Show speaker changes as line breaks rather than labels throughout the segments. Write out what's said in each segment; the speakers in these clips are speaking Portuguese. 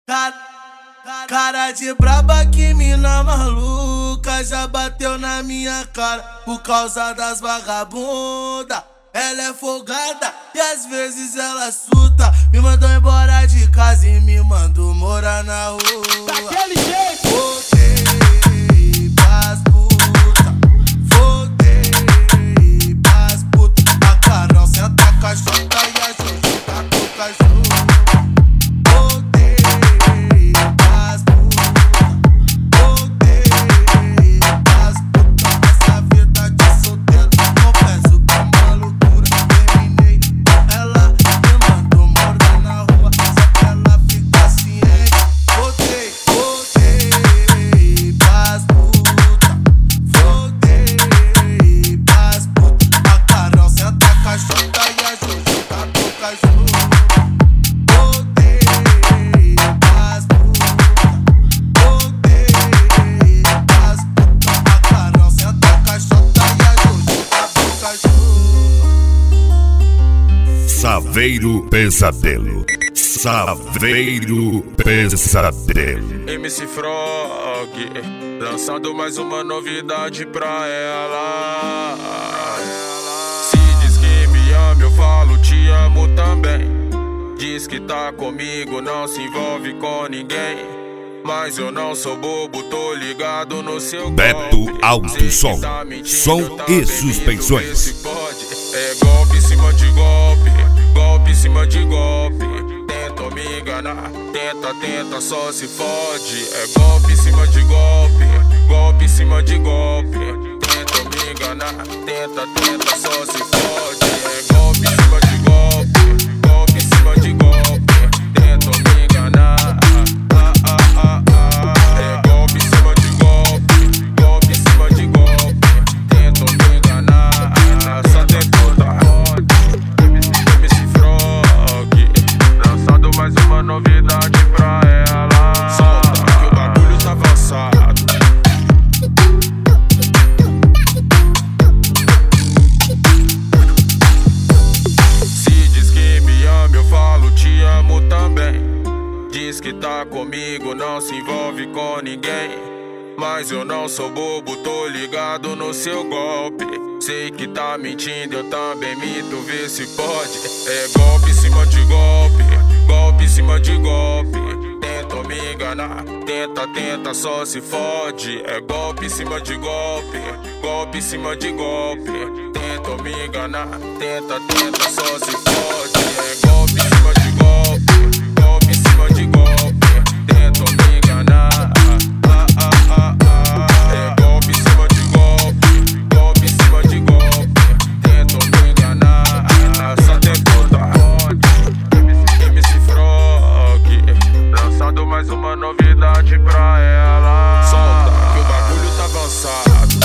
Cara de braba, que mina maluca, já bateu na minha cara por causa das vagabunda. Ela é folgada e às vezes ela surta. Me mandou embora de casa e me mandou morar na rua.
Daquele jeito.
Voltei pras puta, voltei pras puta. A Carol senta a caixota e a Jojo tá com o cachorro.
Saveiro Pesadelo. Saveiro Pesadelo.
MC Frog, lançando mais uma novidade pra ela. Se diz que me ama, eu falo te amo também. Diz que tá comigo, não se envolve com ninguém. Mas eu não sou bobo, tô ligado no seu
Beto
golpe.
Alto Som,
Tá mentindo,
som
tá
e
mentindo,
suspensões.
vê se pode. É golpe em cima de golpe, golpe em cima de golpe. Tentam me enganar, tenta, só se fode. É golpe em cima de golpe, golpe em cima de golpe. Tentam me enganar, tenta, só se fode. É golpe em cima de golpe, golpe em cima de golpe. Tentam me enganar. É golpe em cima de golpe, golpe em cima de golpe. Tentam me enganar, só tentou dar. MC Frog, lançando mais uma novidade pra ela. Solta que o bagulho tá avançado. Se diz que me ama, eu falo te amo também. Diz que tá comigo, não se envolve com ninguém. Mas eu não sou bobo, tô ligado no seu golpe. Sei que tá mentindo, eu também minto, vê se pode. É golpe em cima de golpe, golpe em cima de golpe. Tentam me enganar, tenta, só se fode. É golpe em cima de golpe, golpe em cima de golpe. Tentam me enganar, tenta, só se fode. É golpe em cima de golpe, golpe em cima de golpe. Tentam me enganar. É golpe em cima de golpe, golpe em cima de golpe. Tentam me enganar, só tentou dar. MC Frog, lançando mais uma novidade pra ela. Solta que o bagulho tá avançado.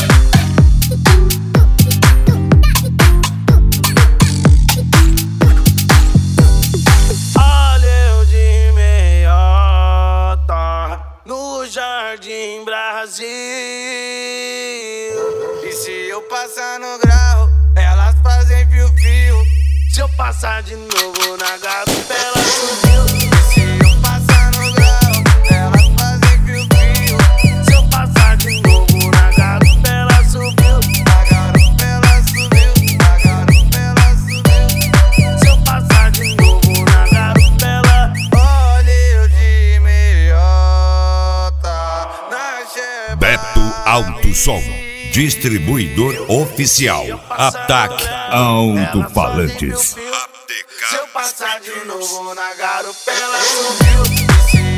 Olha eu de meiota no Jardim Brasil. E se eu passar no grau, elas fazem fio-fio. Se eu passar de novo na garupa, ela subiu. E se eu passar no grau, elas fazem fio-fio. Se eu passar de novo na garupa, ela subiu. Na garupa ela subiu, na garupa ela subiu. Se eu passar de novo na garupa, ela... Olha eu de meiota na Chevrolet.
Beto Alto Som, distribuidor oficial. Ataque Alto-Falantes.
Se eu passar de novo na garupa, ela subiu.